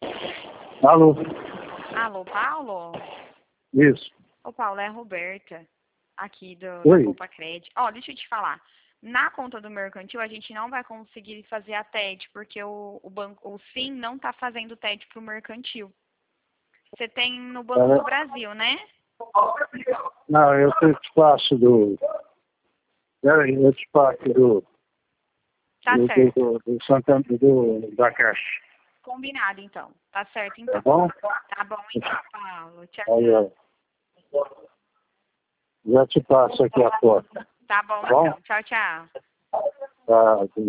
Alô? Alô, Paulo? Isso. Ô, Paulo, é a Roberta, aqui da Oi. Copa Cred. Ó, deixa eu te falar. Na conta do mercantil, a gente não vai conseguir fazer a TED, porque o banco, o SIM não tá fazendo TED pro mercantil. Você tem no Banco do Brasil, né? Não, eu te passo do... Peraí, eu te passo Tá certo. do Santander, da Caixa. Combinado, então. Tá certo, Tá então. bom? Tá bom, então, Paulo. Tchau, Aí, tchau. ó. Já te passo aqui a foto. Tá bom, Bom? então. Tchau, tchau. Tá,